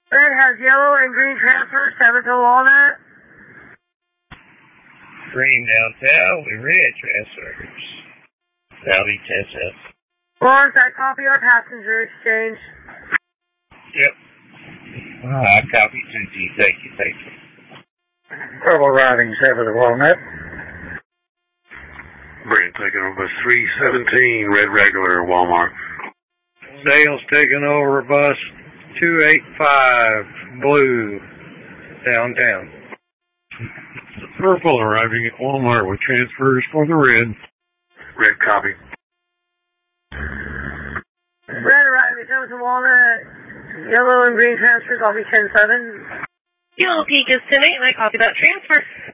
Red has yellow and green transfer, 7 to Walnut. Green downtown with red transfers. Southeast SS. Alongside copy our passenger exchange. Yep. I copy 2G. Thank you. Purple riding 7 to Walnut. Brent taking over bus 317, red regular, Walmart. Dale's taking over bus 285, blue, downtown. Purple arriving at Walmart with transfers for the red. Red copy. Red arriving at 7 to Walnut. Yellow and green transfers, I'll be 10-7. Yellow Peak is 10-8, and I copy that transfer.